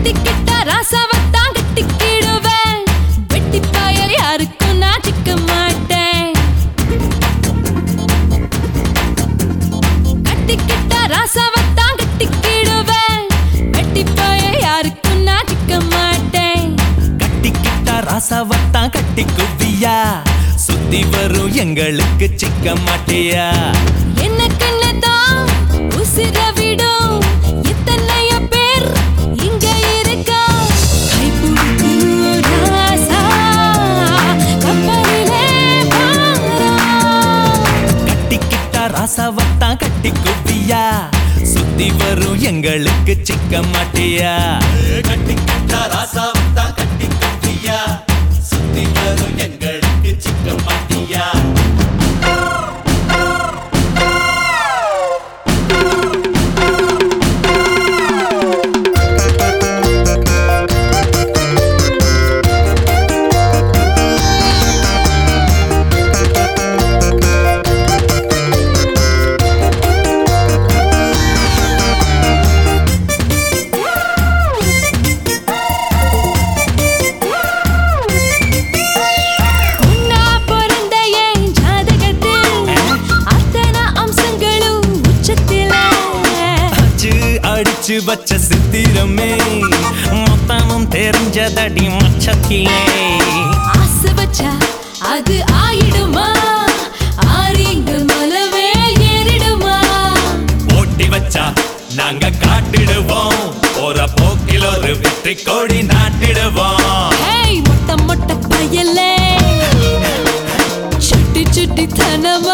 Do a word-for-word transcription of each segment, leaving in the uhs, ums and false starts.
கட்டிக்கிட்ட ராசாவத்தான் கட்டிக்கிடுவேன். வெட்டி பாயல் யாருக்கும் நான் சிக்க மாட்டேன். கட்டிக்கிட்ட ராசாவத்தான் கட்டிக்கிடுவேன். வெட்டி பாயல் யாருக்கும் நான் சிக்க மாட்டேன். கட்டிக்கிட்ட ராசாவத்தான் கட்டிக்குவியா, சுத்தி வரும் எங்களுக்கு சிக்க மாட்டியா. என்ன கண்ணதான் உசிர விடும் எத்தனைய பேர் இங்க இருக்கா. கைப்பிடிக்கு ராசா கப்பலிலே பாரா. கட்டிக்கிட்ட ராசாவத்தான் கட்டிக்குவியா, சுத்தி வரும் எங்களுக்கு சிக்க மாட்டியா. கட்டிக்கிட்ட ராசாவத்தான் கட்டிக்குவியா, சுத்தி வரும் எங்களுக்கு சிக்க மாட்டியா. அடிச்சு வச்ச சித்திரமே மொத்தமும் தெரிஞ்சதடி மச்சத்திலே. ஆசை வச்சா அது ஆயிடுமா, ஆரிங்க மலவே ஏறிடுமா. ஓட்டி வச்சா நாங்க காட்டிடுவோம், ஒரு போக்கில் ஒரு வெற்றி கோடி நாட்டிடுவோம். மொட்டை மொட்டை பயலே சுட்டி சுட்டி தனமா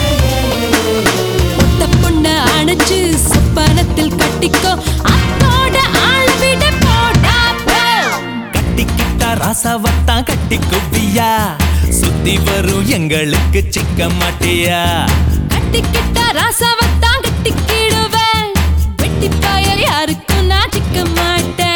மொத்த பொண்ண அணைச்சு சொப்பனத்தில் கட்டிக்கோ, அத்தோட ஆளவிட போடாப்போ. கட்டிக்கிட்ட ராசாவத்தான் கட்டிக்குவியா, சுத்தி வரும் எங்களுக்கு சிக்க மாட்டியா. கட்டிக்கிட்ட ராசாவத்தான் கட்டிக்கிடுவேன். வெட்டி பாயல் யாருக்கும் நான் சிக்க மாட்டேன்.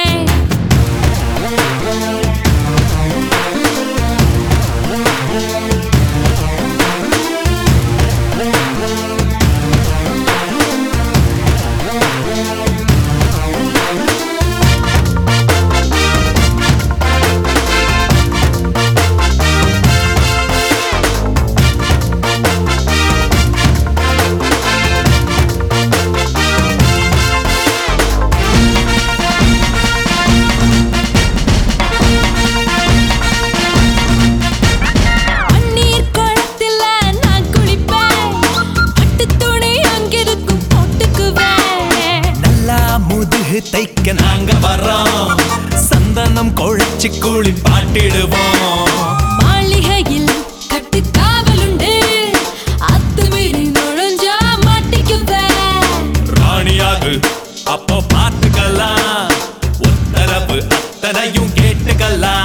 தைக்க நாங்க வரோம், சந்தனம் கொழிச்சு கூலி பாட்டிடுவோம். மாளிகையில் கட்டு காவலுண்டு, அத்துமீறி நுழைஞ்சா மாட்டிக்குவேன். ராணியாகு அப்போ பார்த்துக்கலாம், உத்தரவு அத்தனையும் கேட்டுக்கலாம்.